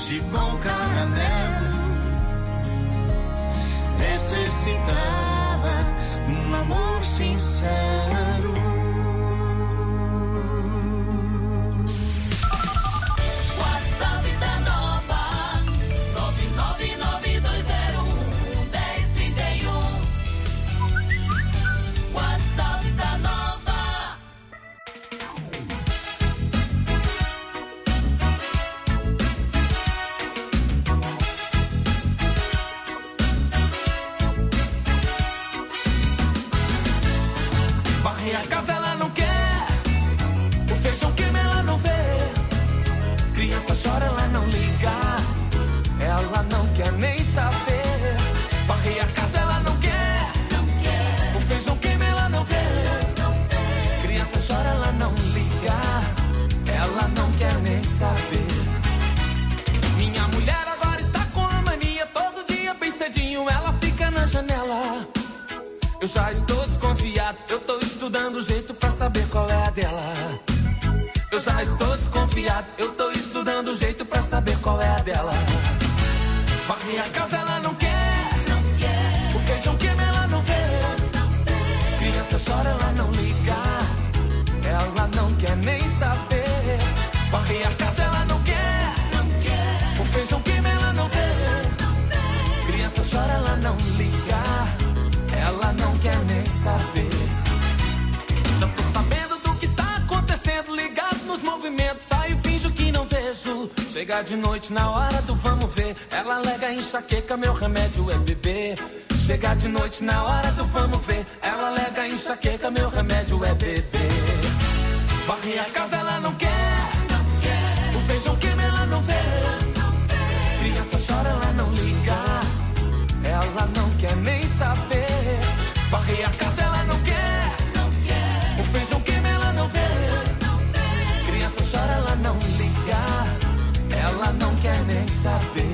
leite com caramelo. Necessitava um amor sincero. WhatsApp da Nova 999201031. WhatsApp da Nova. Varrer a casa ela não quer, o feijão queima ela não vê, criança chora ela não liga, ela não quer nem saber. Varrer a casa ela não quer, o feijão queima ela não vê, criança chora ela não liga, ela não quer nem saber. Minha mulher agora está com a mania, todo dia bem cedinho ela fica na janela. Eu já estou desconfiado, eu tô estudando o jeito pra saber qual é a dela. Eu já estou desconfiado, eu tô estudando o jeito pra saber qual é a dela. Varrer a casa ela não quer, o feijão queima ela não vê, criança chora ela não liga, ela não quer nem saber. Varrer a casa ela não quer, o feijão queima ela não vê, criança chora ela não liga, ela não quer nem saber. Já tô sabendo do que está acontecendo, ligado nos movimentos, saio e finjo que não vejo. Chega de noite na hora do vamos ver, ela alega enxaqueca, meu remédio é beber. Chega de noite na hora do vamos ver, ela alega enxaqueca, meu remédio é beber. Varrer a casa ela não quer, o feijão queima ela não vê, criança chora ela não liga, ela não quer nem saber. Varrer a casa ela não quer, o feijão queima ela não vê, criança chora ela não liga, ela não quer nem saber.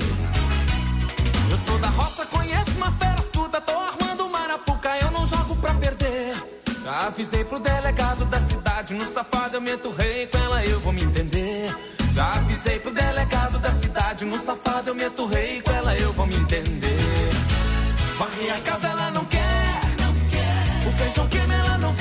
Eu sou da roça, conheço uma fera astuta, tô armando uma arapuca, eu não jogo pra perder. Já avisei pro delegado da cidade, no safado eu meto rei, com ela eu vou me entender. Já avisei pro delegado da cidade, no safado eu meto rei, com ela eu vou me entender. Varrer a casa ela não quer, o feijão queima ela não vê,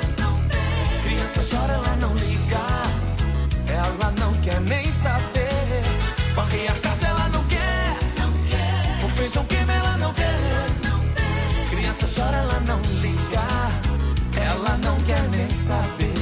criança chora ela não liga, ela não quer nem saber. Varrer a casa ela não quer, o feijão queima ela não vê, criança chora ela não liga, ela não quer nem saber.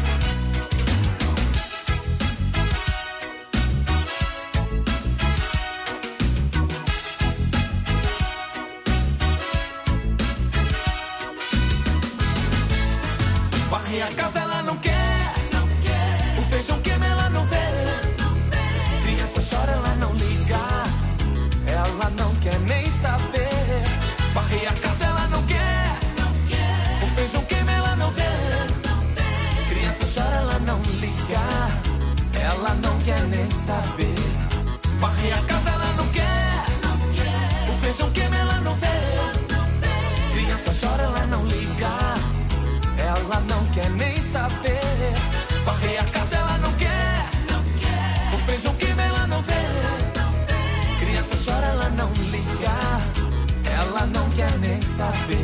Varrer a casa ela não quer, o feijão queima ela não vê, criança chora ela não liga, ela não quer nem saber. Varrer a casa ela não quer, o feijão queima ela não vê, criança chora ela não liga, ela não quer nem saber. Varrer a casa ela não quer, o feijão queima ela não vê, criança chora ela não liga, ela não quer nem saber. Varrer a casa ela não quer, o feijão queima ela não vê, criança chora ela não liga, ela não quer nem saber.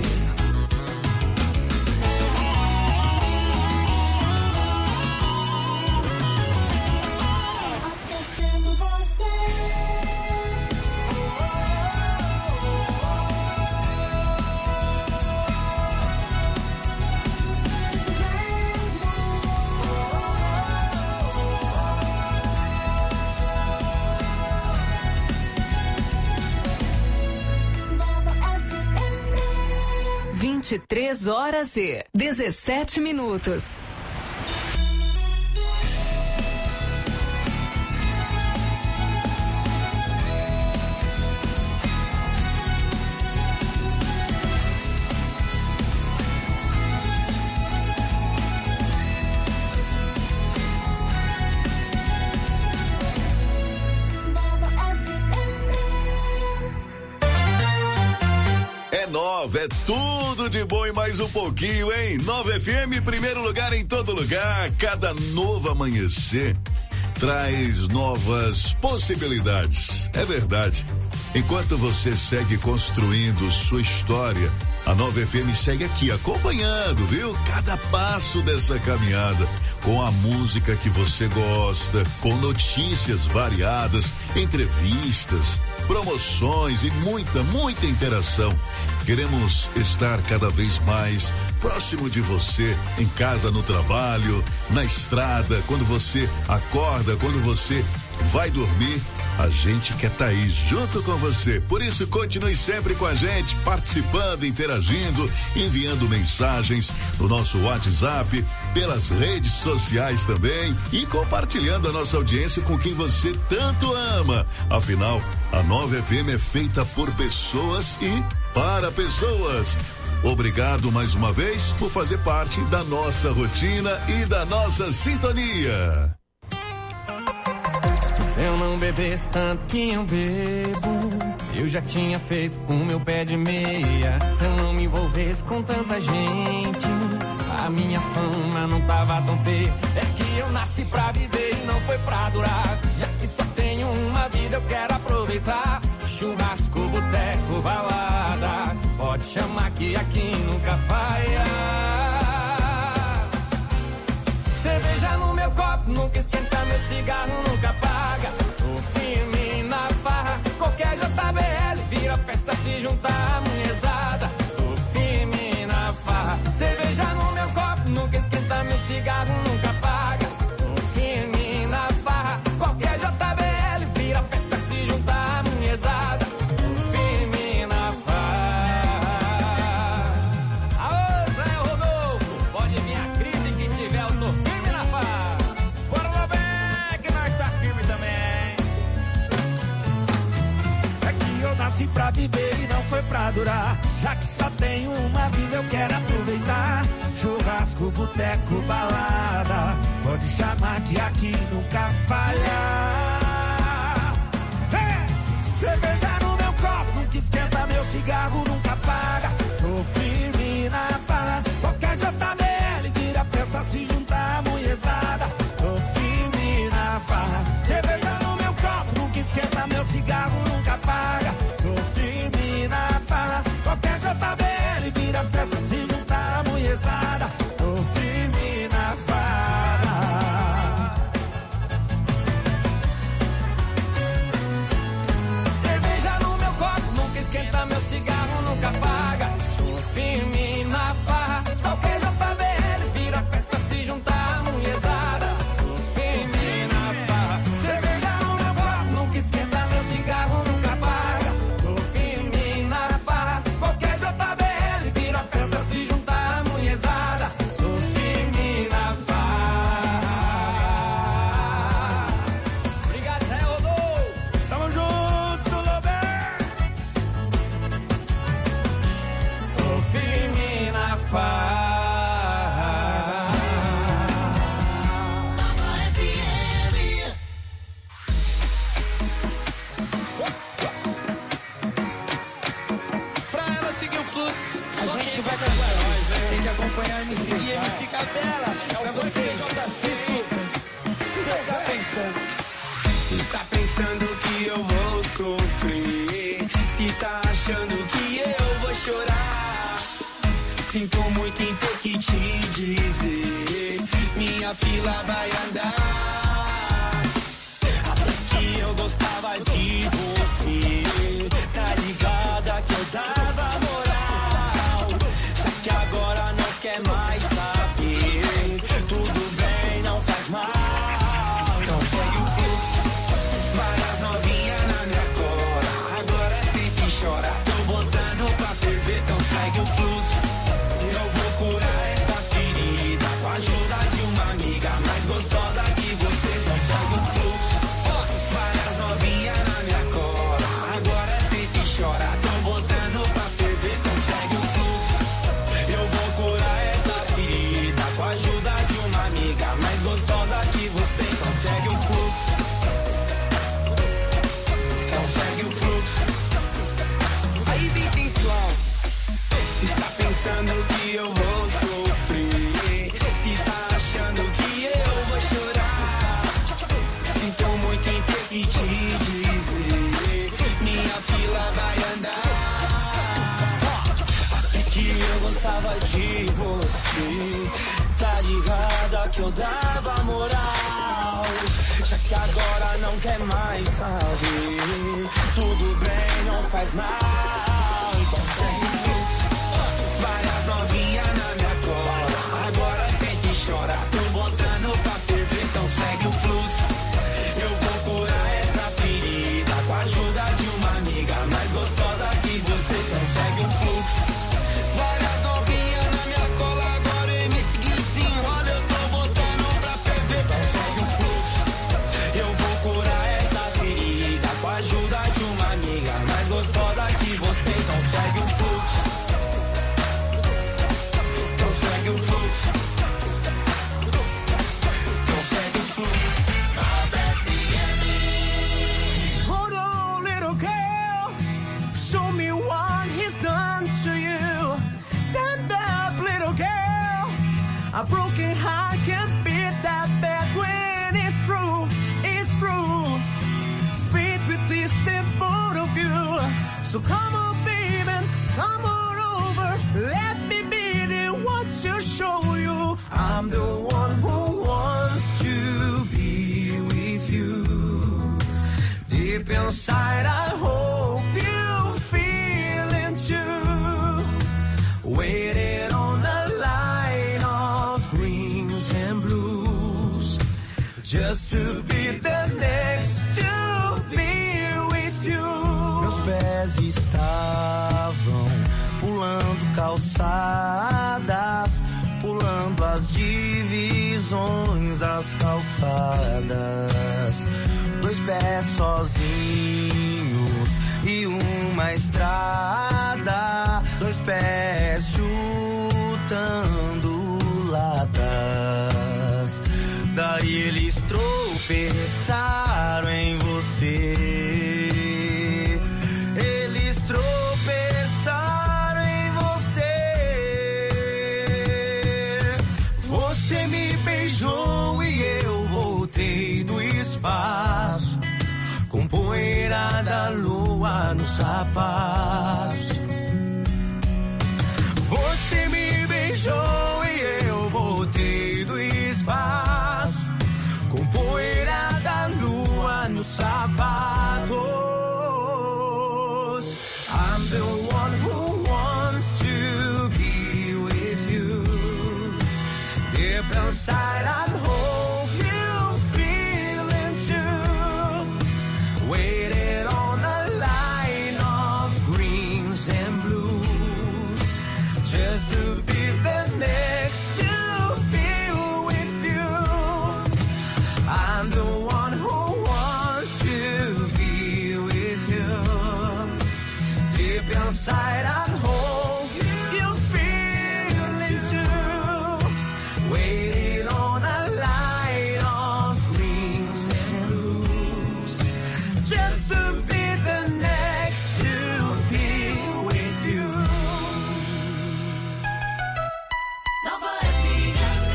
Aquecendo você. Nova FM. 23h17. Nova, é tudo de bom e mais um pouquinho, hein? Nova FM, primeiro lugar em todo lugar, cada novo amanhecer traz novas possibilidades. É verdade. Enquanto você segue construindo sua história, a Nova FM segue aqui acompanhando, viu? Cada passo dessa caminhada, com a música que você gosta, com notícias variadas, entrevistas, promoções e muita interação. Queremos estar cada vez mais próximo de você, em casa, no trabalho, na estrada, quando você acorda, quando você vai dormir. A gente quer estar aí junto com você. Por isso, continue sempre com a gente, participando, interagindo, enviando mensagens no nosso WhatsApp, pelas redes sociais também e compartilhando a nossa audiência com quem você tanto ama. Afinal, a Nova FM é feita por pessoas e para pessoas. Obrigado mais uma vez por fazer parte da nossa rotina e da nossa sintonia. Se eu não bebesse tanto que eu bebo, eu já tinha feito o meu pé de meia. Se eu não me envolvesse com tanta gente, a minha fama não tava tão feia. É que eu nasci pra viver e não foi pra durar. Já que só tenho uma vida, eu quero aproveitar. Churrasco, boteco, balada, pode chamar que aqui nunca falha. Cerveja no meu copo, nunca esquenta, meu cigarro nunca apaga. Tô firme na farra, qualquer JBL vira festa se juntar a munhezada. Tô firme na farra, cerveja no meu copo, nunca esquenta, meu cigarro nunca apaga. Tô firme na farra, qualquer JBL vira festa se juntar a munhezada. Tô firme na farra. Aô, Zé Rodolfo, pode vir a crise que tiver, eu tô firme na farra. Bora lá, bem, que nós tá firme também. É que eu nasci pra viver e não foi pra durar. Já que só tenho uma vida, eu quero aproveitar. Churrasco, boteco, balada, pode chamar que aqui nunca falha. Cerveja no meu copo, nunca esquenta, meu cigarro nunca apaga. Tô firme na farra, qualquer JBL vira festa se juntar a munhezada. Tô firme na farra, cerveja no meu copo, nunca esquenta, meu cigarro nunca apaga. Tô firme na farra, qualquer JBL vira festa se juntar a munhezada. Tô firme na farra. Cerveja no meu copo, nunca esquenta, meu cigarro nunca apaga. Tô firme na farra, qualquer JBL vira festa se juntar a munhezada. Tô firme na farra, cerveja no meu copo, nunca esquenta, meu cigarro nunca apaga. Tô firme na farra, qualquer JBL vira festa se juntar a munhezada. Tô firme na farra. Obrigado, Zé Rodolfo. Tamo junto, Lober. Tô firme na farra. Nova FM. Pra ela seguir o fluxo. A gente vai acompanhar nós, né? Tem que acompanhar MC e MC Capela. Pra vocês, J5. Cê tá pensando? Se tá pensando que eu vou sofrer, se tá achando que eu vou chorar, sinto muito em ter que te dizer, minha fila vai andar. Até que eu gostava de você, tá ligada que eu dava moral, só que agora não quer mais saber. Tudo bem, não faz mal, então segue o fluxo. Várias novinhas na minha cola, agora sei que chora, tô botando pra ferver, então segue o fluxo. Eu vou curar essa ferida com a ajuda de uma amiga mais gostosa que você, então segue o fluxo. Várias novinhas na minha cola. que eu dava moral. Já que agora não quer mais saber, tudo bem, não faz mal. Então segue o fluxo. Várias novinhas na minha cola, agora sente e chora, tô botando pra ferver. Então segue o fluxo. Eu vou curar essa ferida com a ajuda de uma amiga mais gostosa que você. Então segue o fluxo. Várias novinhas na minha cola, agora o MC Gui desenrola, eu tô botando pra ferver. Então segue o fluxo. Eu vou curar essa ferida com a ajuda de uma amiga mais gostosa que você. Então segue o fluxo. Então segue o fluxo. Então segue o fluxo. Hold on, little girl, show me what he's done to you. Stand up, little girl, a broken heart can't beat that bad when it's through, it's through. Fate with this, the both of you. So come on, baby, come on over, let me be the one to show you. I'm the one who wants to be with you. Deep inside, I hope you feel it too. Waiting on the line of greens and blues, just to be the next to be with you. Meus pés estavam pulando calçadas, pulando as divisões das calçadas. Dois pés sozinhos e uma estrada, dois pés chutando latas. Daí eles tropeçaram em você. Eles tropeçaram em você. Você me beijou e eu voltei do espaço, com poeira da lua nos sapatos. Você me beijou e eu voltei do espaço, com poeira da lua nos sapatos. I'm the one who wants to be with you. Deep inside I hope you feel it too. Waiting on a line of greens and blues, just to be the next to be with you. I'm the one who wants to be with you. Deep inside I hope you feel it too. Waiting on a line of greens and blues, just to be the next to be with you. Nova FM.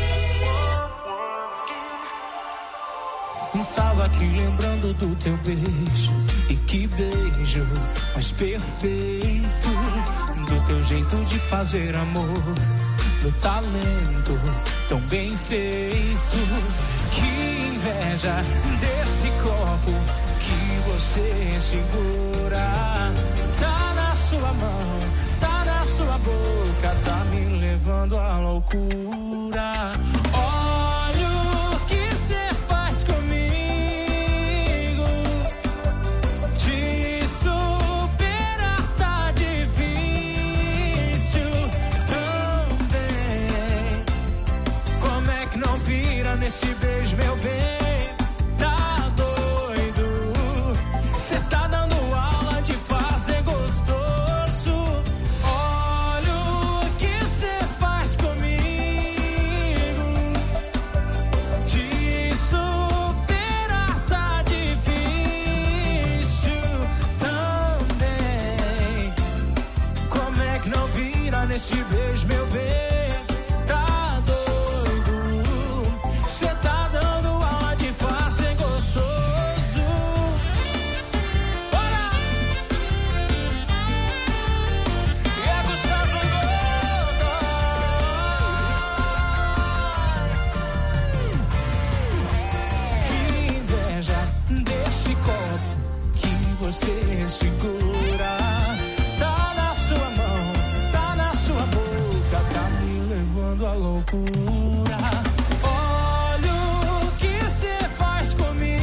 Tava aqui lembrando do teu beijo, e que beijo mais perfeito, do teu jeito de fazer amor, do talento tão bem feito. Que inveja desse copo que você segura. Tá na sua mão, tá na sua boca, tá me levando à loucura. Olha o que cê faz comigo, te superar tá difícil também. Como é que não pira nesse beijo, meu bem? Tá doido? Cê tá dando aula de fazer gostoso. Olha o que cê faz comigo. você segura. Tá na sua mão, tá na sua boca, tá me levando à loucura. Olha o que cê faz comigo.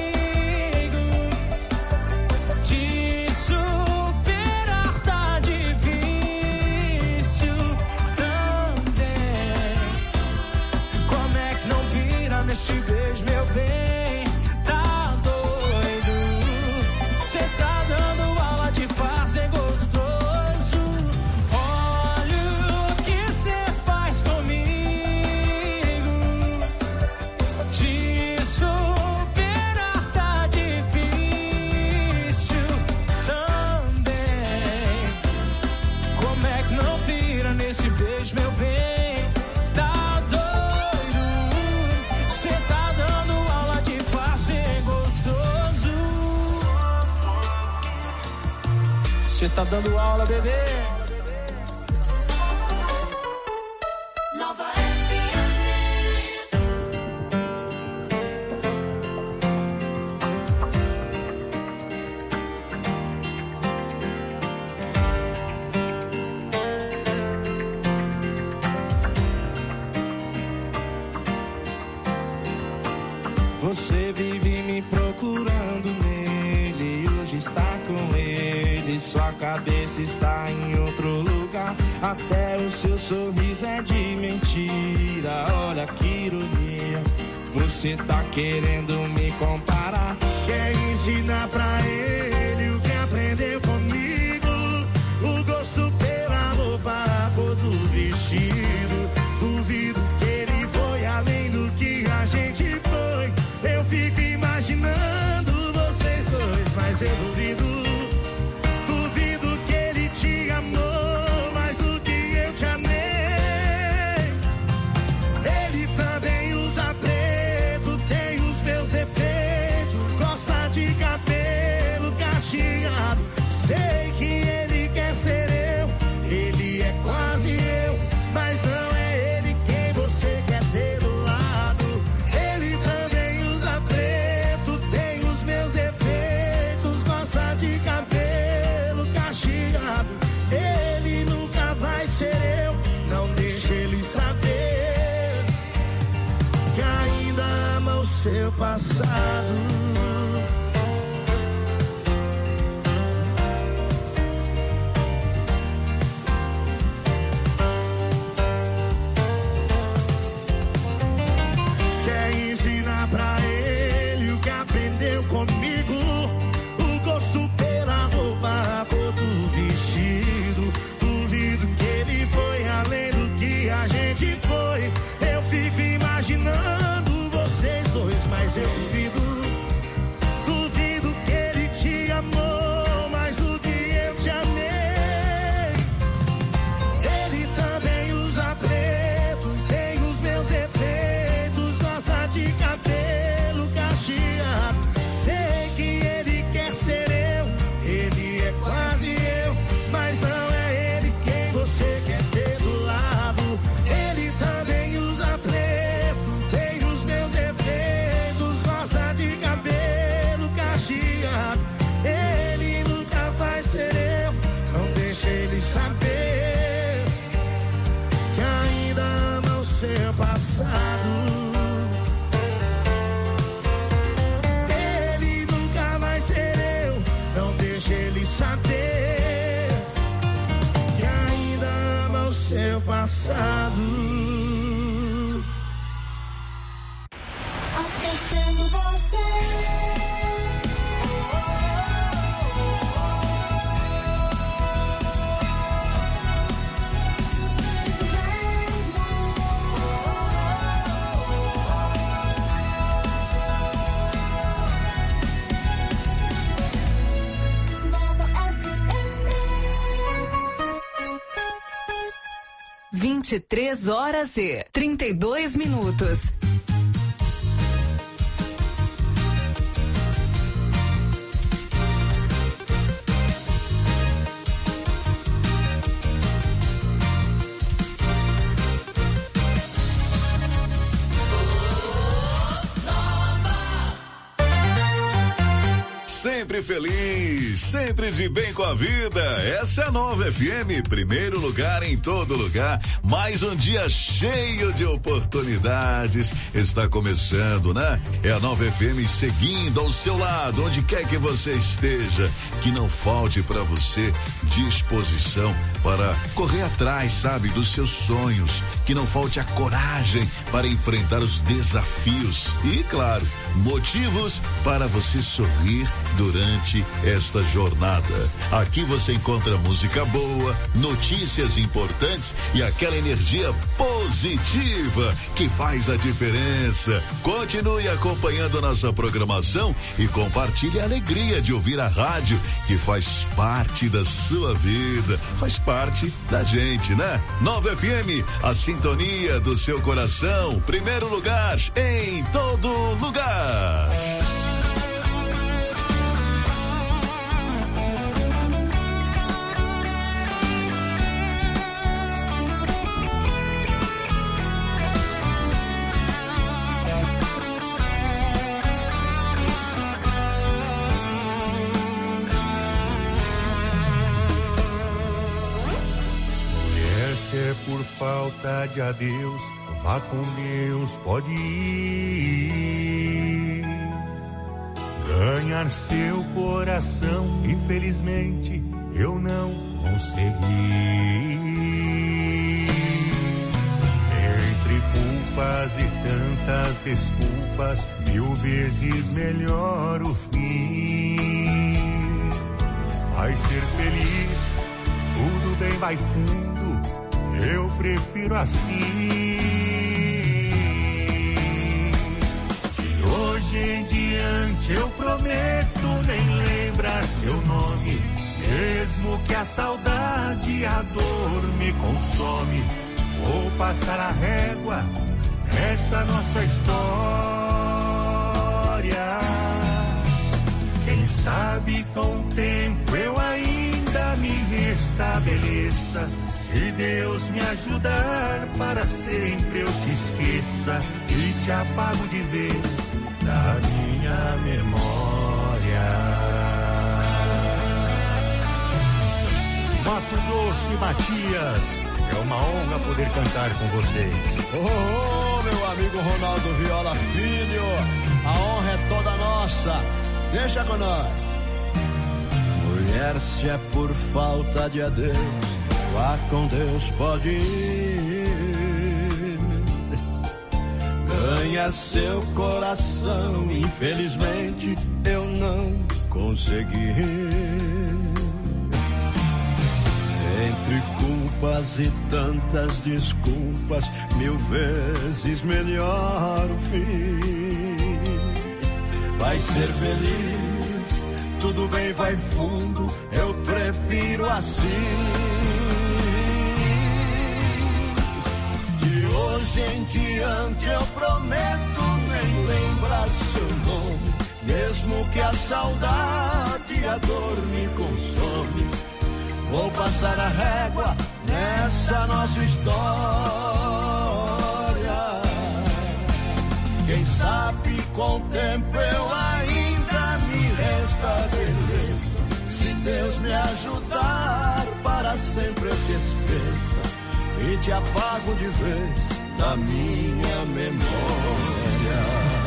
Te superar tá difícil também. Como é que não pira nesse beijo, meu bem? Tá doido? Cê tá dando aula de fazer gostoso. Olha o que cê faz comigo. Te superar tá difícil também. Como é que não pira nesse beijo, meu bem? Tá doido? Cê tá dando aula de fazer gostoso. Cê tá dando aula, bebê. Nova FM. Você vive me procurando nele, hoje está com ele, sua cabeça está em outro lugar, até o seu sorriso é de mentira, olha que ironia, você tá querendo me comparar, quer ensinar pra ele o que aprendeu comigo, o gosto pela roupa, a cor do vestido, duvido que ele foi além do que a gente foi. Eu fico imaginando vocês dois, mas eu duvido que ele te amou mais do que eu te amei. Ele também usa preto, tem os meus defeitos, gosta de cabelo cacheado. Sei que ele quer ser eu, ele é quase eu, mas não é ele quem você quer ter do lado. Ele também usa preto, tem os meus defeitos, gosta de cabelo cacheado. Ele nunca vai ser eu, não deixa ele saber que ainda ama o seu passado. Pra ele o que aprendeu comigo, o gosto pela roupa, a cor do vestido, duvido que ele foi além do que a gente foi. Eu fico imaginando vocês dois, mas eu duvido que ele te amou mais do que eu te amei. Ele também usa preto, tem os meus defeitos, gosta de cabelo cacheado. Sei que ele quer ser eu, ele é quase eu, mas não é ele quem você quer ter do lado. Ele também usa preto, tem os meus defeitos, gosta de cabelo cacheado. Ele nunca vai ser eu, não deixa ele saber que ainda ama o seu passado. Ele nunca vai ser eu, não deixa ele saber que ainda ama o seu passado. Aquecendo você. Nova FM. 23h32. sempre feliz, sempre de bem com a vida. Essa é a Nova FM, primeiro lugar em todo lugar. Mais um dia cheio de oportunidades. Está começando, né? É a Nova FM seguindo ao seu lado, onde quer que você esteja. Que não falte para você disposição para correr atrás, sabe, dos seus sonhos. Que não falte a coragem para enfrentar os desafios. E, claro, motivos para você sorrir durante esta jornada. Aqui você encontra música boa, notícias importantes e aquela energia positiva que faz a diferença. Continue acompanhando nossa programação e compartilhe a alegria de ouvir a rádio que faz parte da sua vida, faz parte da gente, né? Nova FM, a sintonia do seu coração, primeiro lugar em todo lugar. Se é por falta de adeus, vá com Deus, pode ir. Ganhar seu coração, infelizmente eu não consegui. Entre culpas e tantas desculpas, 1000 vezes melhor o fim. Vai ser feliz, tudo bem, vai fundo. Eu prefiro assim. De hoje em diante eu prometo nem lembrar seu nome, mesmo que a saudade, a dor me consome. Vou passar a régua nessa nossa história. Quem sabe com o tempo eu ainda me restabeleça. Se Deus me ajudar, para sempre eu te esqueça e te apago de vez da minha memória. Mato Grosso e Matias, é uma honra poder cantar com vocês. Oh, meu amigo Ronaldo Viola Filho, a honra é toda nossa. Deixa com nós. Mulher, se é por falta de adeus, vá com Deus, pode ir. Ganha seu coração, infelizmente eu não consegui. Entre culpas e tantas desculpas, 1000 vezes melhor o fim. Vai ser feliz, tudo bem, vai fundo, eu prefiro assim. De hoje em diante eu prometo nem lembrar seu nome, mesmo que a saudade e a dor me consome. Vou passar a régua nessa nossa história. Quem sabe com o tempo eu ainda me restabeleça. Se Deus me ajudar, para sempre eu te esqueça e te apago de vez da minha memória.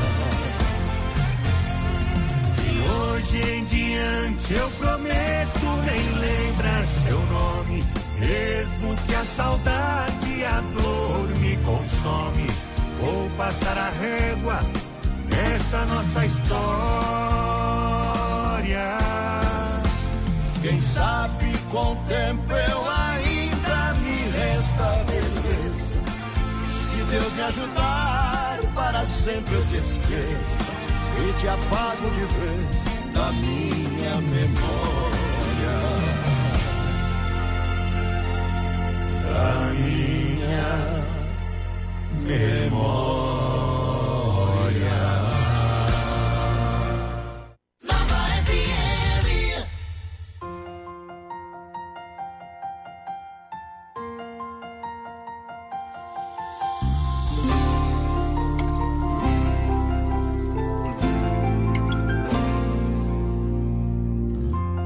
De hoje em diante eu prometo nem lembrar seu nome, mesmo que a saudade e a dor me consome. Vou passar a régua nessa nossa história. Quem sabe com o tempo eu ainda me restabeleça. Se Deus me ajudar, para sempre eu te esqueça e te apago de vez da minha memória. Da minha memória. Nova FM.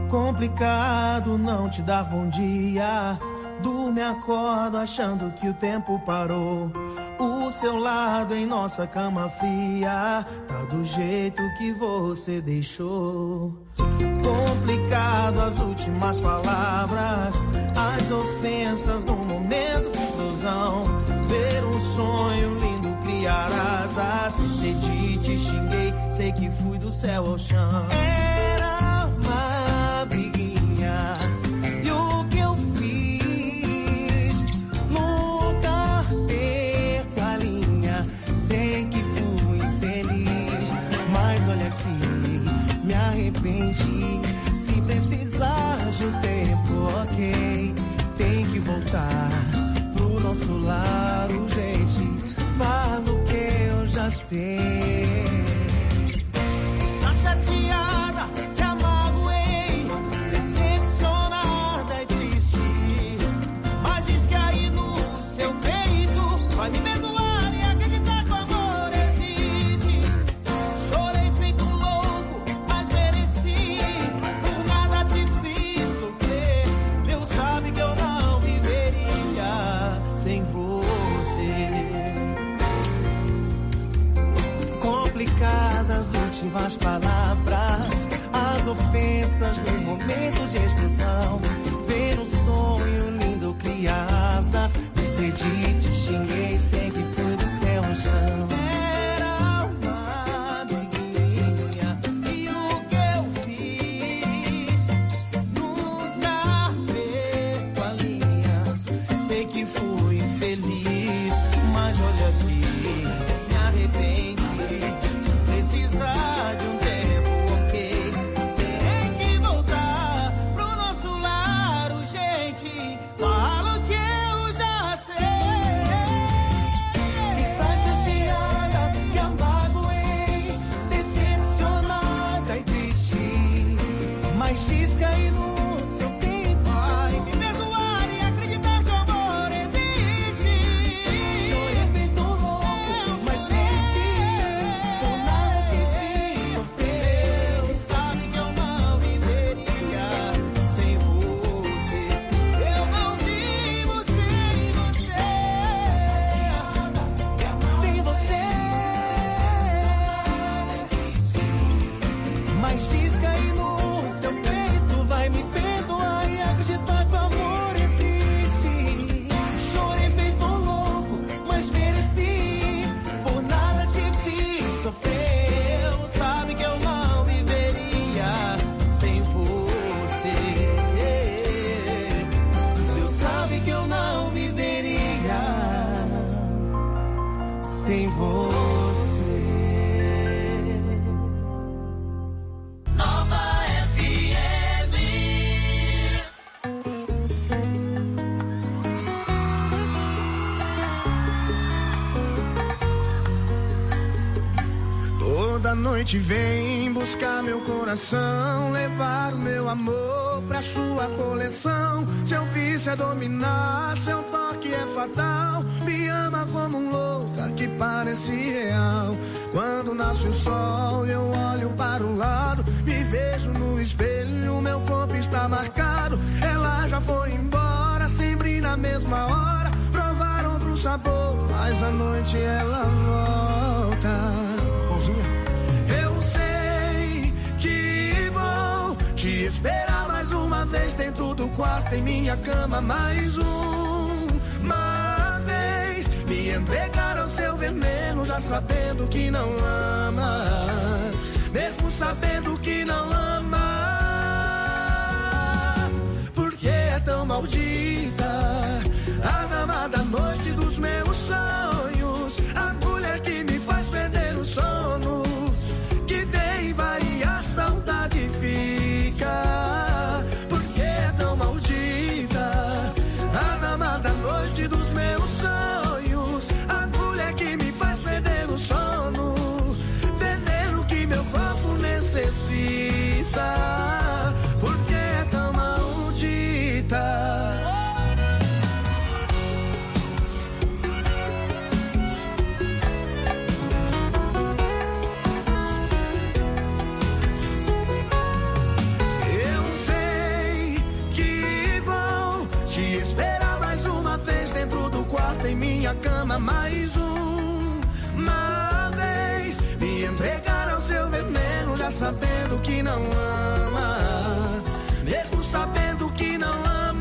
Complicado não te dar bom dia. Durmo e acordo achando que o tempo parou. O seu lado em nossa cama fria tá do jeito que você deixou. Complicado as últimas palavras, as ofensas no momento de explosão. Ver um sonho lindo criar asas. Me cedi, te xinguei, sei que fui do céu ao chão. Era uma briguinha e o que eu fiz nunca perco a linha. Sei que fui infeliz, mas olha aqui, me arrependi. Se precisar de um tempo, ok, tem que voltar pro nosso lado, gente. Falo que eu já sei. Está chateada que a magoei, decepcionada e triste, mas diz que aí no seu peito vai me perdoar e acreditar que o amor existe. Chorei feito um louco, mas mereci. Por nada te fiz sofrer. Deus sabe que eu não viveria sem você. Complicadas últimas palavras, as ofensas no momento de expressão. Ver um sonho lindo criar asas. Me cedi, te xinguei, sei que fui do céu ao chão. Era uma briguinha e o que eu fiz nunca perco a linha. Sei que fui infeliz, mas olha aqui, me arrependi. Se precisar de um tempo, ok, tem que voltar pro nosso lar, gente. Falo que eu já sei. Está chateada que a magoei, decepcionada e triste, mas diz que aí no seu peito vai me perdoar e acreditar que o amor existe. Chorei feito louco, mas mereci. Por nada te fiz sofrer. Deus sabe que eu não viveria sem você. Eu não vivo sem você. Sem você. Mas diz que aí no seu peito vai me perdoar e acreditar que o amor existe. Chorei feito um louco, mas mereci. Por nada te fiz sofrer. Deus sabe que eu não viveria sem você. Deus sabe que eu não viveria sem você. Nova FM. Toda noite vem buscar meu coração, levar o meu amor pra sua coleção. Seu vício é dominar, seu toque é fatal. Me ama como um louca que parece real. Quando nasce o sol eu olho para o lado, me vejo no espelho, meu corpo está marcado. Ela já foi embora, sempre na mesma hora. Provar outro sabor, mas à noite ela volta. Eu sei que vou te esperar mais uma vez dentro do quarto, em minha cama mais uma vez. Me entregar ao seu veneno, já sabendo que não ama, mesmo sabendo que não ama. Porque é tão maldita a dama da noite dos meus sonhos, a mulher que me faz perder o sono, que vem e vai e a saudade fica. Porque é tão maldita a dama da noite dos meus sonhos, a mulher que me faz perder o sono, veneno que meu corpo necessita. Porque é tão maldita. cama mais uma vez. Me entregar ao seu veneno, já sabendo que não ama, mesmo sabendo que não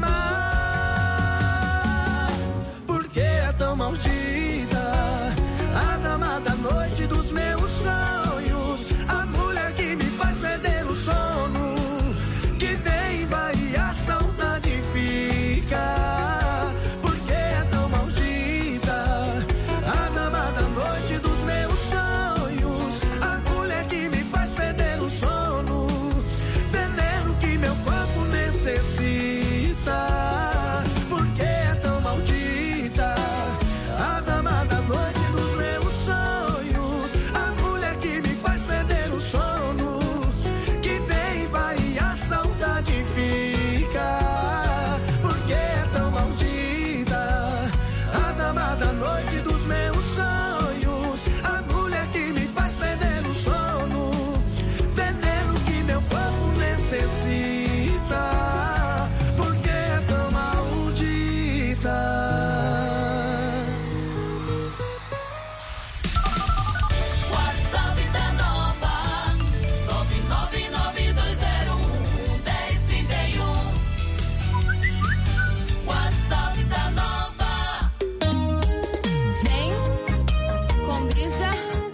ama. Por que é tão maldita a dama da noite dos meus sonhos, a mulher que me faz perder o sono, que vem, vai e a saudade fica. Por que é tão maldita a dama da noite dos meus sonhos, a mulher que me faz perder o sono, veneno que meu corpo necessita. Por que é tão maldita a dama da noite dos meus sonhos, a mulher que me faz perder o sono, que vem, vai e a saudade fica. Por que é tão maldita a dama da noite dos meus sonhos, a mulher que me faz perder o sono, veneno que meu corpo necessita. Por que é tão maldita? WhatsApp da Nova 999201031. WhatsApp da Nova. Vem com brisa.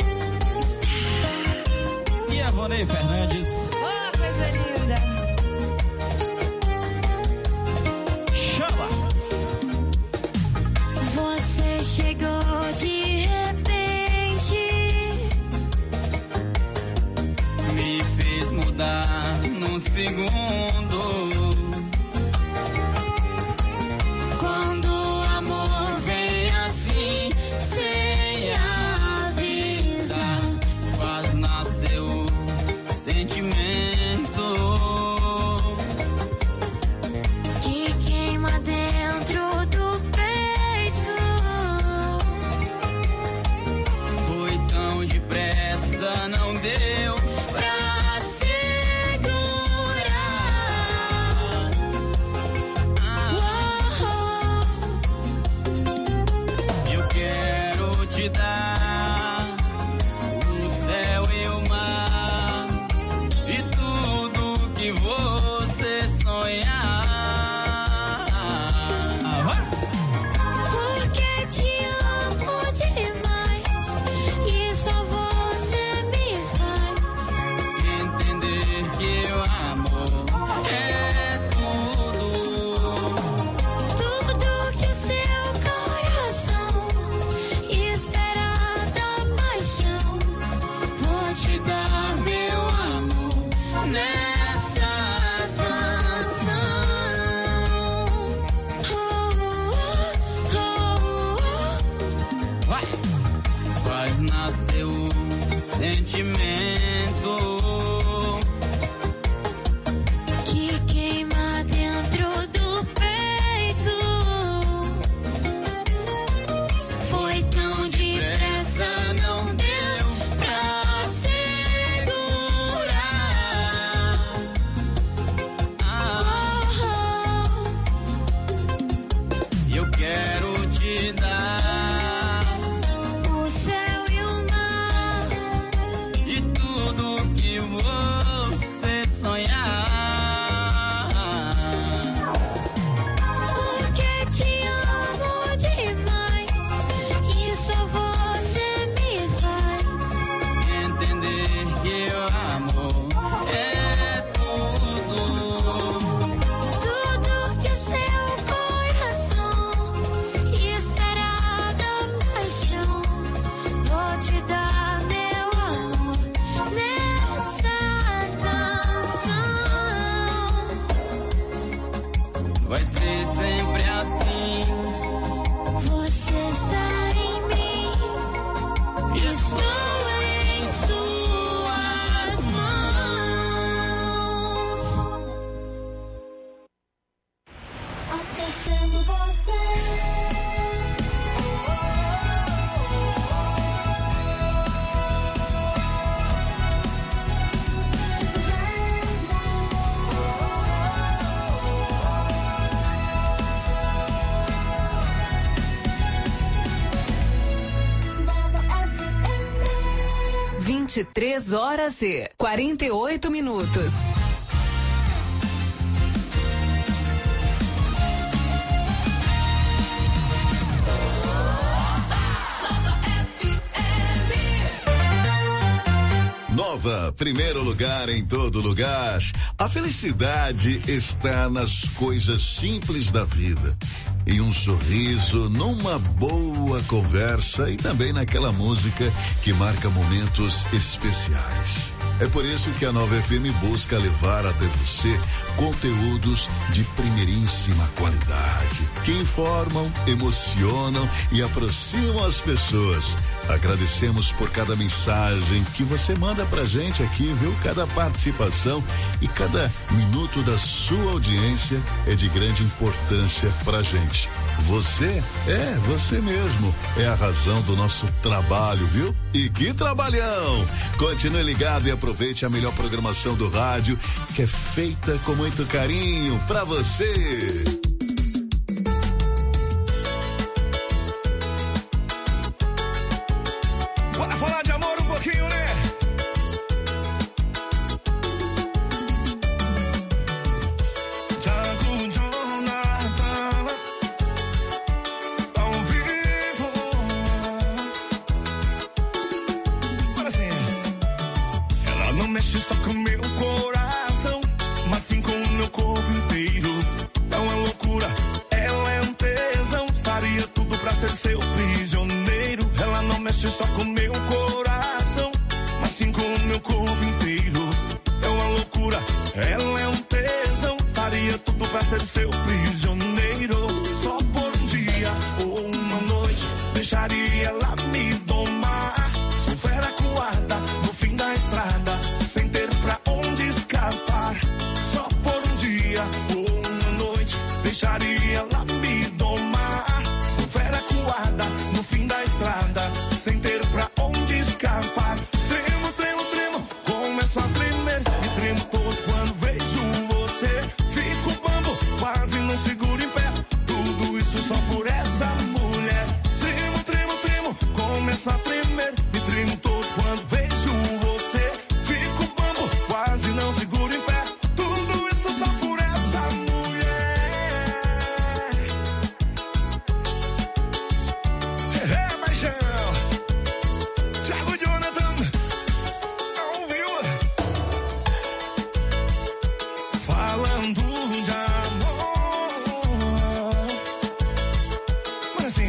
E a Vonei Fernandes. Oh, coisa linda. Chama! Você chegou de repente, Me fez mudar num segundo. Quando o amor vem assim, sem avisar, faz nascer o sentimento que queima dentro do peito. Foi tão depressa, não deu pra segurar. Eu quero te dar o céu e o mar e tudo que você sonhar. Porque te amo demais e só você me faz Entender que o amor é tudo que o seu coração espera da paixão. Vou te dar meu amor nessa canção. Vai! Faz nascer o sentimento que queima dentro do peito. Foi tão depressa, não deu pra segurar. eu quero te dar O céu e o mar e tudo que você sonhar. porque te amo demais e só você me faz Entender que o amor é tudo que o seu coração espera da paixão. Vou te dar meu amor nessa canção. vai ser sempre assim. Você está em mim, estou em suas mãos. Aquecendo você. 23h48. Nova, primeiro lugar em todo lugar. A felicidade está nas coisas simples da vida. Em um sorriso, numa boa conversa e também naquela música que marca momentos especiais. É por isso que a Nova FM busca levar até você conteúdos de primeiríssima qualidade, que informam, emocionam e aproximam as pessoas. Agradecemos por cada mensagem que você manda pra gente aqui, viu? Cada participação e cada minuto da sua audiência é de grande importância pra gente. Você mesmo, é a razão do nosso trabalho, viu? E que trabalhão! Continue ligado e aproveite a melhor programação do rádio, que é feita com muito carinho pra você. Bora falar de amor um pouquinho, né? Django Jonathan, ao vivo. Agora sim. Ela não mexe só com meu coração, mas sim com o meu corpo inteiro. É uma loucura, ela é um tesão, faria tudo pra ser seu prisioneiro. Ela não mexe só com meu coração, mas sim com o meu corpo inteiro. É uma loucura, ela é um tesão, faria tudo pra ser seu prisioneiro. Só por um dia ou uma noite, deixaria ela me domar. Sou fera coada no fim da estrada, sem ter pra onde escapar. Só por um dia ou uma noite, deixaria ela me domar. Sou fera coada no fim da estrada, sem ter pra onde escapar. Tremo, tremo, tremo, começo a tremer e tremo todo quando vejo você. Fico bambo, quase não seguro em pé, tudo isso só por essa mulher. Tremo, tremo, tremo, começo a tremer e tremo todo quando vejo você. Fico bambo, quase não seguro em pé, tudo isso só por essa mulher. Paixão, Thiago Jonathan, ao vivo. Falando de amor, mas assim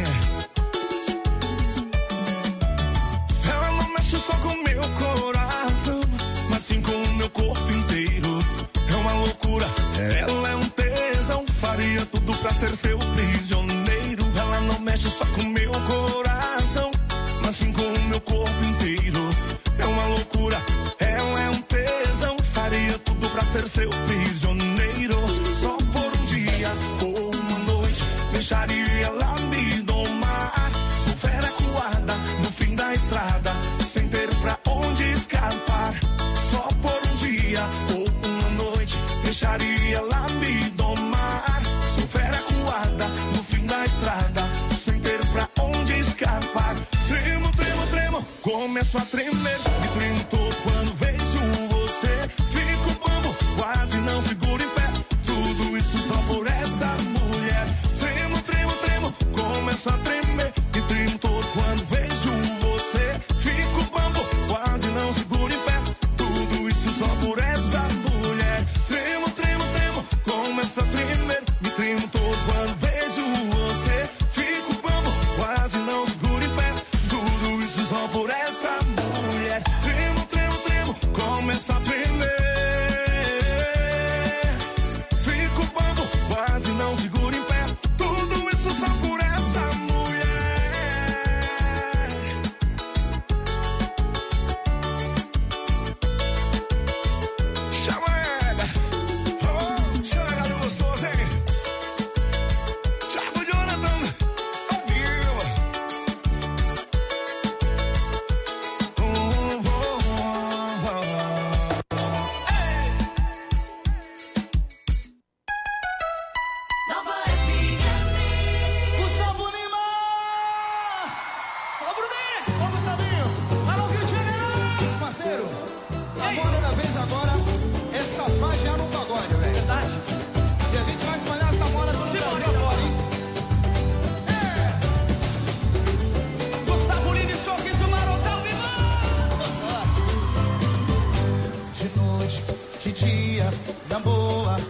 ela não mexe só com meu coração, mas sim com o meu corpo inteiro. É uma loucura, ela é um tesão, faria tudo pra ser seu prisioneiro. Ela não mexe só com meu coração, mas sim com o meu corpo inteiro. É uma loucura, ela é um tesão, faria tudo pra ser seu prisioneiro. Só por um dia ou uma noite, deixaria ela me domar. Sou fera coada no fim da estrada, sem ter pra onde escapar. Só por um dia ou uma noite, deixaria ela me domar. Sou fera coada no fim da estrada, sem ter pra onde escapar. Tremo, tremo, tremo, começo a tremer e tremo todo quando vejo você. Fico bambo, quase não seguro em pé, tudo isso só por essa mulher. Tremo, tremo, tremo, começo a tremer e tremo todo quando vejo você. Fico bambo, quase não seguro em pé, tudo isso só por essa mulher. Tremo, tremo, tremo, começo a tremer e tremo todo quando vejo você. Fico bambo, quase não seguro em pé, tudo isso só por essa mulher. Tremo,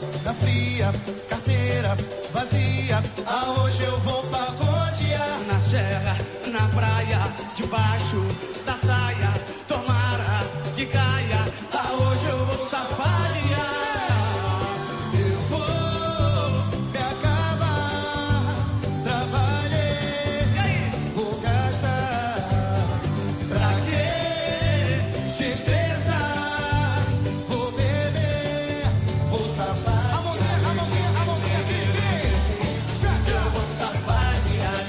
na fria, carteira vazia. Ah, hoje eu vou pagodear. Na serra, na praia, debaixo da saia. Tomara que caia. Ah, hoje eu vou safadear. Eu vou me acabar. Trabalhei, vou gastar. Pra quê se estressar? Vou beber, vou safar. A mãozinha aqui. Eu vou safadear.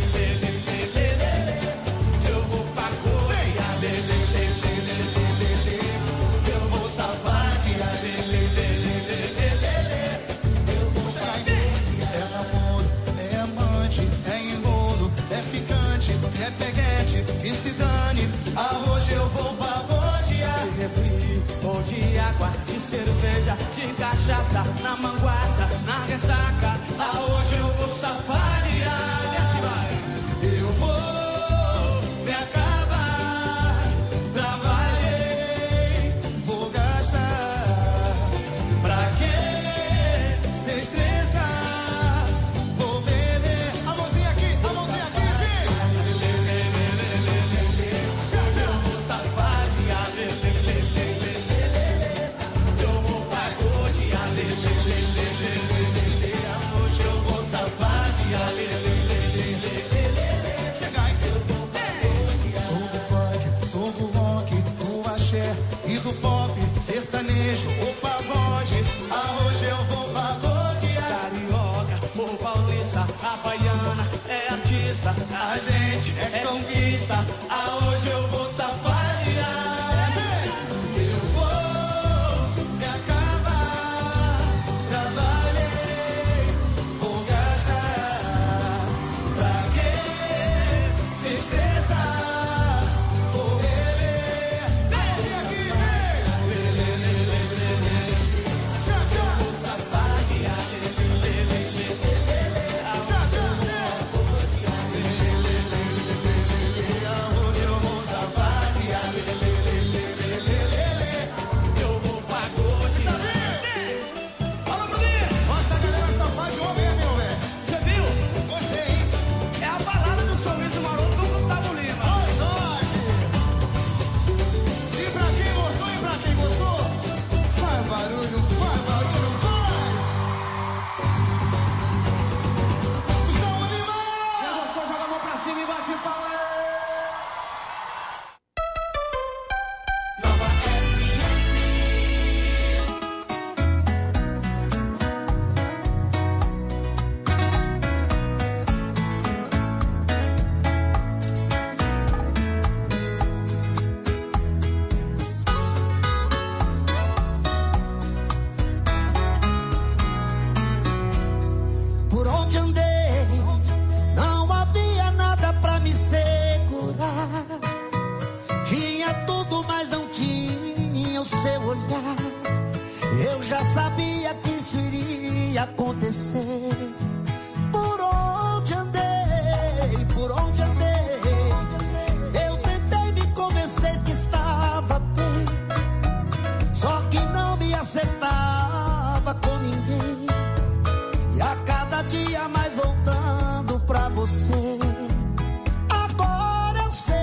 Eu vou pagodear. Eu vou safadear. Eu vou pagodear. É namoro, é amante, é enrolo, é ficante, se é peguete e se dane. Ah, hoje eu vou pagodear. De refri ou de água, de cerveja, de cachaça, na manguaça, na ressaca. Ah, hoje eu vou safadear. E assim vai. Eu vou me acabar. Trabalhei, vou gastar. Pra quê se estressar? Vou beber. A mãozinha aqui, vem. Eu vou safadear. Eu vou pagodear. Hoje eu vou safadear. Chegar em sou do funk, sou do rock, do axé e do pop, sertanejo ou pagode. Ah, hoje eu vou pagodear. Carioca, ou paulista, a baiana é artista. A gente é conquista. Ah, hoje eu vou safadear. Eu vou me acabar. Trabalhei, vou gastar. Pra quê se estressar? Vou beber. Vem aqui, tchau. Vou safadear. Hoje eu vou safadear. Eu vou pagodear. Fala pra mim. Nossa, a galera safadeou mesmo, meu velho. Você viu? Gostei, hein? É a balada do Sorriso Maroto com Gustavo Lima. Oi, Jorge! E pra quem gostou, faz barulho, faz! Gustavo Lima! Quem gostou, joga a mão pra cima e bate palma. Por onde andei, não havia nada pra me segurar. Tinha tudo, mas não tinha o seu olhar. Eu já sabia que isso iria acontecer. Por onde andei, eu tentei me convencer que estava bem. Só que não me acertava com ninguém. E a cada dia mais voltando pra você. Agora eu sei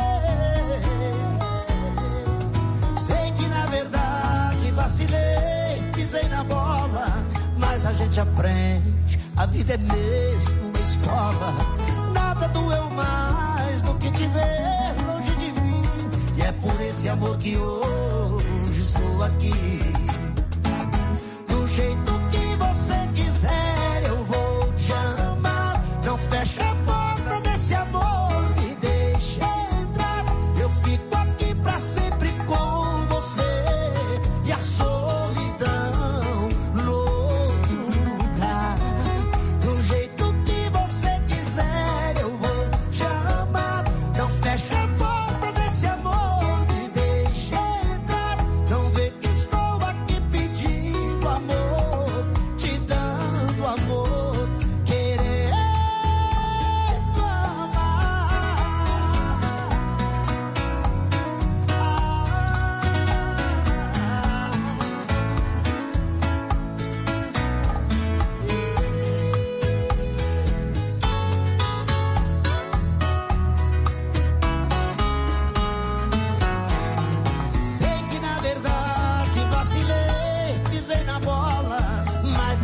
que na verdade vacilei, pisei na bola. Mas a gente aprende, a vida é mesmo uma escola. Nada doeu mais do que te ver longe de mim. E é por esse amor que hoje estou aqui. Do jeito que você quiser, eu vou te amar. Não fecha a porta desse amor, me deixa entrar. Eu fico aqui pra sempre com você. E a solidão no outro lugar. Do jeito que você quiser, eu vou te amar. Não fecha a porta desse amor, me deixa entrar. Não vê que estou aqui pedindo amor.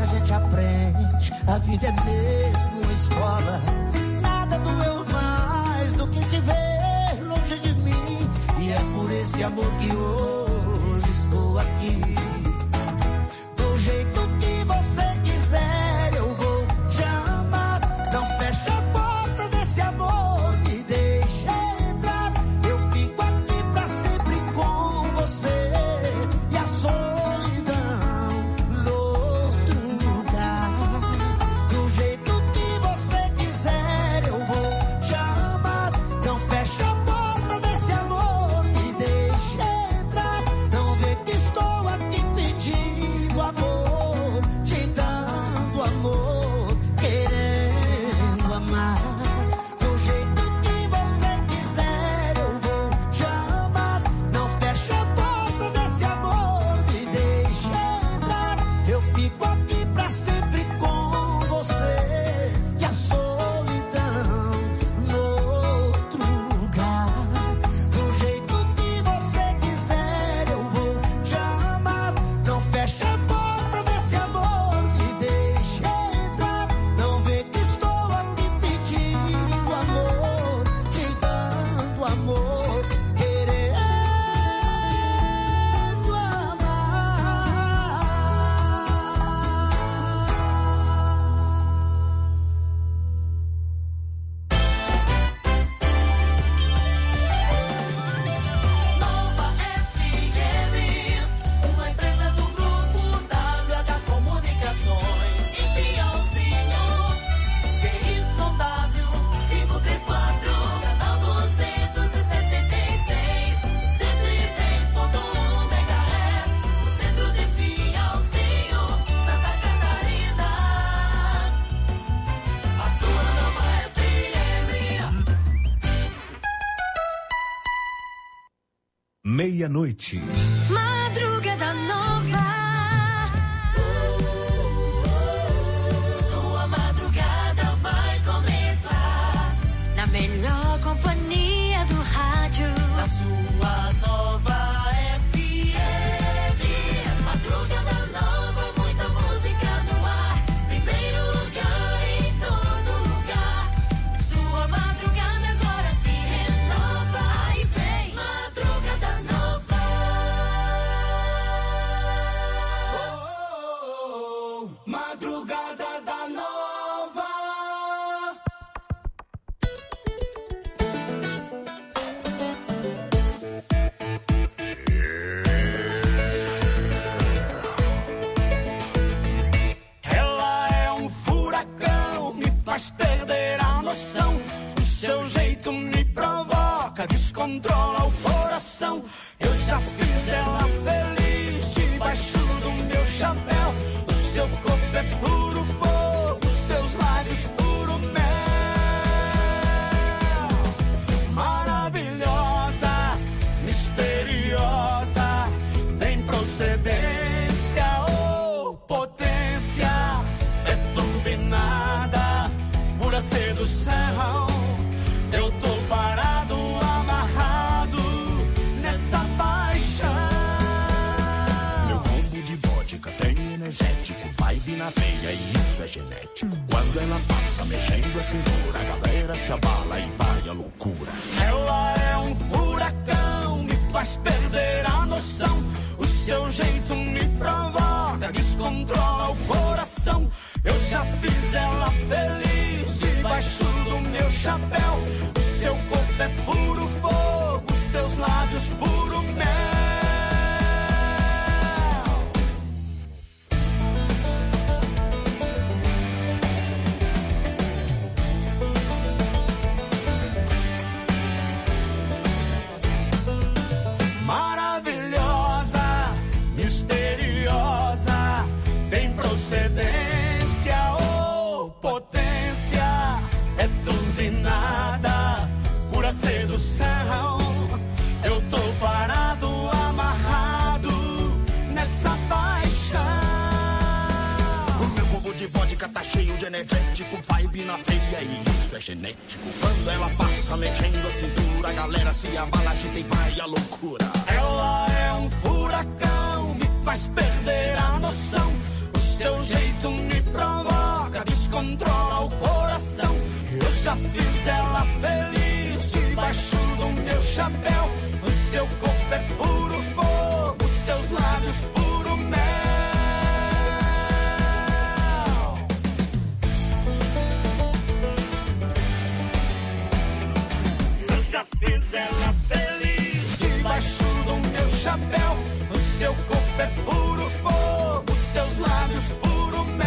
a gente aprende, a vida é mesmo uma escola. Nada doeu mais do que te ver longe de mim. E é por esse amor que hoje estou aqui. Do jeito que você quiser eu vou te amar. Não fecha a porta desse amor, me deixa entrar. Eu fico aqui pra sempre com você. E a solidão no outro lugar. Do jeito que você quiser eu vou te amar. Não fecha a porta desse amor, me deixa entrar. Não vê que estou aqui pedindo amor, te dando amor, querendo amar. Do jeito que você quiser eu vou te amar. Não fecha a porta desse amor, me deixa entrar. Eu fico aqui pra sempre com você. E a solidão no outro lugar. Do jeito que você quiser eu vou te amar. Não fecha a porta desse amor, me deixa entrar. Não vê que estou aqui pedindo amor, te dando amor, querendo amar. Nova FM, uma empresa do grupo WH Comunicações. Em Pinhãozinho, ZYW 534, canal 276, 103.1 MHz, no centro de Pinhãozinho, Santa Catarina. A sua Nova FM. Meia-noite. Madrugada Nova. Sua madrugada vai começar. Na melhor companhia do rádio. Na sua Nova FM. Madrugada Nova, muita música no ar. Primeiro lugar em todo lugar. Sua madrugada agora se renova. Aí vem Madrugada Nova. Madrugada da Nova. Ela é um furacão, me faz perder a noção. O seu jeito me provoca, descontrola o coração. Eu já fiz ela feliz debaixo do meu chapéu. O seu corpo é puro fogo, seus lábios puro mel. Maravilhosa, misteriosa, tem procedência ou potência. É tudo e nada, pura sedução. Eu tô parado, amarrado nessa paixão. Meu combo de vodka tem energético, vibe na veia e isso é genético. Quando ela passa mexendo a cintura, a galera se abala e vai à loucura. Ela é um furacão, me faz perder a noção. O seu jeito me provoca, descontrola o coração. Eu já fiz ela feliz debaixo do meu chapéu. O seu corpo é puro fogo, seus lábios puro mel. Maravilhosa, misteriosa, tem procedência ou potência. É tudo e nada, pura sedução. Eu tô parado, amarrado nessa paixão. O meu combo de vodka tá cheio de energético, vibe na veia e isso é genético. Quando ela passa mexendo a cintura, a galera se abala, agita e vai à loucura. Ela é um furacão, me faz perder a noção. O seu jeito me provoca, descontrola o coração. Eu já fiz ela feliz debaixo do meu chapéu. O seu corpo é puro fogo, seus lábios puro mel. Eu já fiz ela feliz debaixo do meu chapéu. O seu corpo é puro fogo, seus lábios puro mel.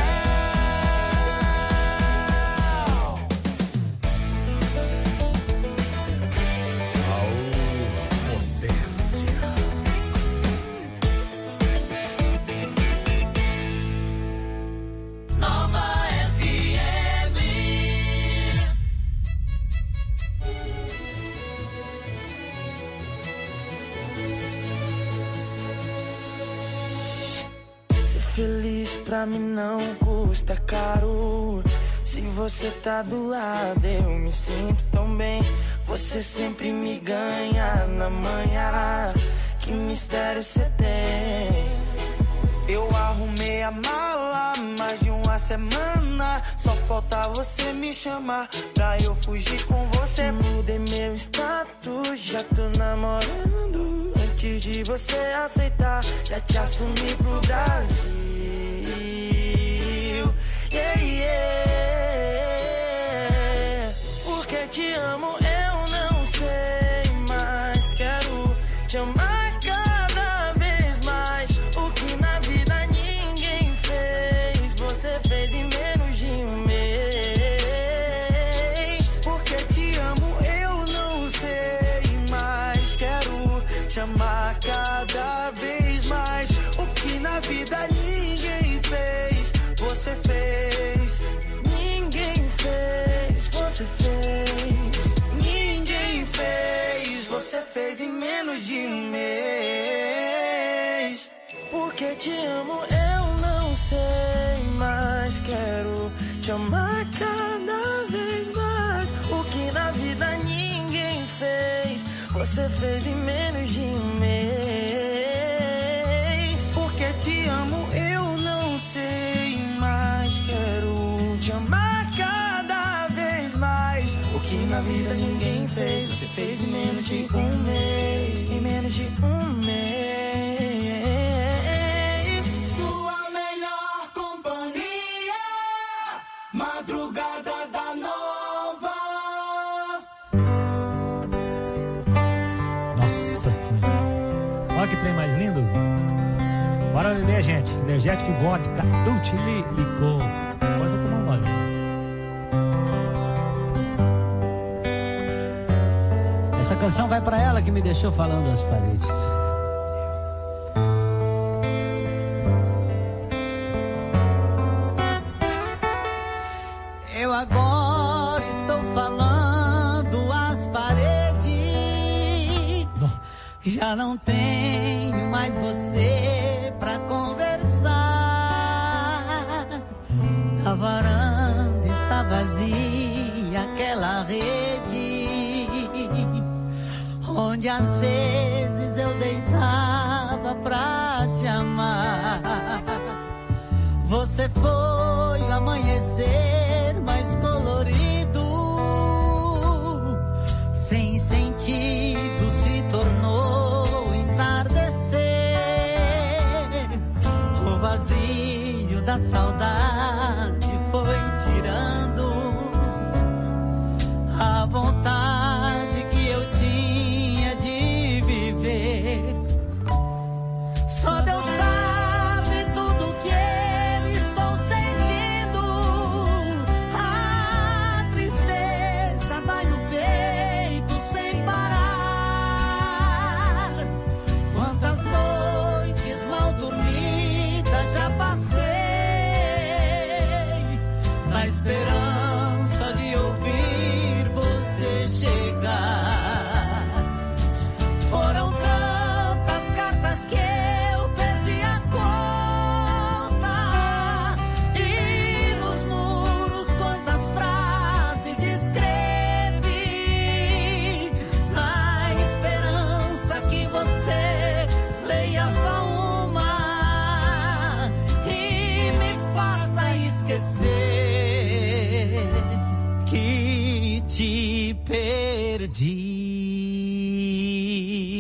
Feliz pra mim não custa caro. Se você tá do lado eu me sinto tão bem. Você sempre me ganha na manhã. Que mistério cê tem? Eu arrumei a mala mais de uma semana. Só falta você me chamar pra eu fugir com você. Mudei meu status, já tô namorando. Antes de você aceitar, já te assumi pro Brasil. Yeah, yeah. Porque te amo eu não sei, mas quero te amar cada vez mais. O que na vida ninguém fez, você fez em menos de um mês. Porque te amo eu não sei, mas quero te amar cada vez mais. O que na vida ninguém fez, você fez. Ninguém fez, você fez. Ninguém fez, você fez em menos de um mês. Porque te amo eu não sei, mas quero te amar cada vez mais. O que na vida ninguém fez, você fez em menos de um mês. Porque te amo eu não sei, mas quero te amar cada vez mais. O que na vida ninguém fez, você fez em menos de um mês. Em menos de um mês. Sua melhor companhia, Madrugada da Nova. Nossa Senhora. Olha que trem mais lindo, Zé. Bora beber, gente. Energético e vodka. Dulce licor. Agora vou tomar um gole. Essa canção vai pra ela que me deixou falando as paredes. Eu agora estou falando às paredes. Já não tenho mais você pra conversar. A varanda está vazia, aquela rede onde às vezes eu deitava pra te amar. Você foi o amanhecer mais colorido, sem sentido se tornou entardecer. O vazio da saudade foi tirando a vontade que eu tinha de viver. Só Deus sabe tudo que eu estou sentindo. A tristeza vai no peito sem parar. Quantas noites mal dormidas já passei na esperança de ouvir você chegar. Foram tantas cartas que eu perdi a conta, e nos muros quantas frases escrevi, na esperança que você leia só uma e me perdi.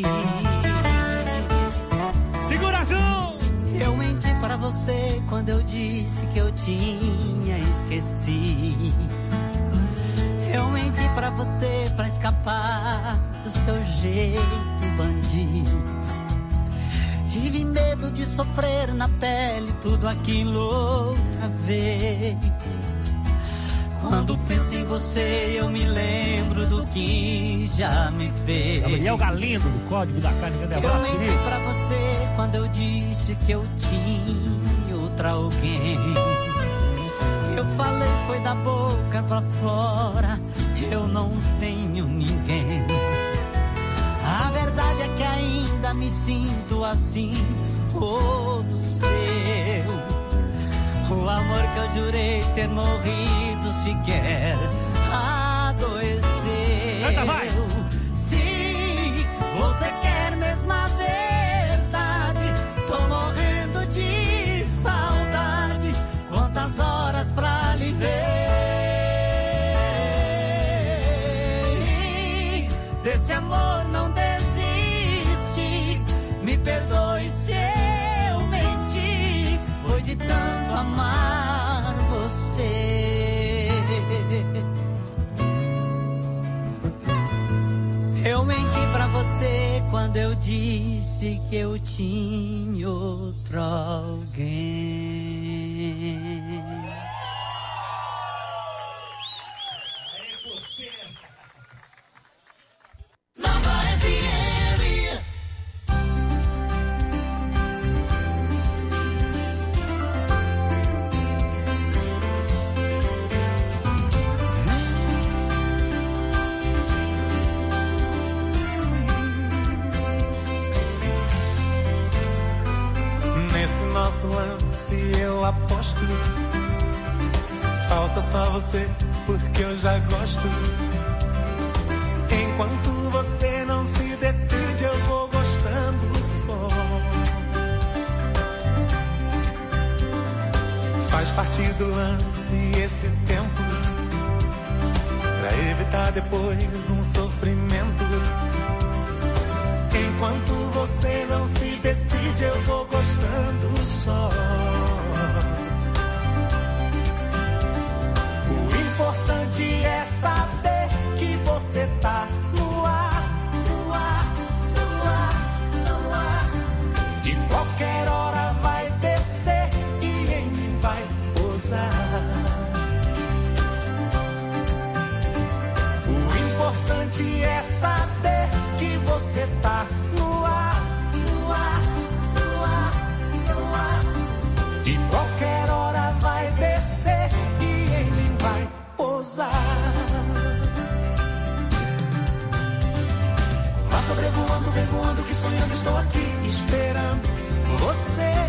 Segura, Azul! Eu menti pra você quando eu disse que eu tinha esquecido. Eu menti pra você pra escapar do seu jeito bandido. Tive medo de sofrer na pele tudo aquilo outra vez. Quando penso em você, eu me lembro do que já me fez. Gabriel Galindo, do Código da Carne. Grande abraço, eu menti querido. pra você quando eu disse que eu tinha outra alguém. Eu falei foi da boca pra fora, eu não tenho ninguém. A verdade é que ainda me sinto assim, todo seu. O amor que eu jurei ter morrido sequer adoeceu. Anda, vai! Se você quer mesmo a verdade, tô morrendo de saudade. Quantas horas pra lhe ver? Desse amor não desiste. Me perdoe se eu menti. Foi de tanto amar você. Eu menti pra você quando eu disse que eu tinha outro alguém. Nova FM. Nesse nosso lance eu aposto. Falta só você, porque eu já gosto. Enquanto você não se decide, eu vou gostando só. Faz parte do lance esse tempo, pra evitar depois um sofrimento. Enquanto você não se decide, eu vou gostando só. O importante é saber que você tá no ar, no ar, no ar, no ar. E qualquer hora vai descer e em mim vai pousar. O importante é saber que você tá no ar, no ar, no ar, no ar. E qualquer hora vai descer e em mim vai pousar. Vá sobrevoando, revoando, que sonhando estou aqui esperando você.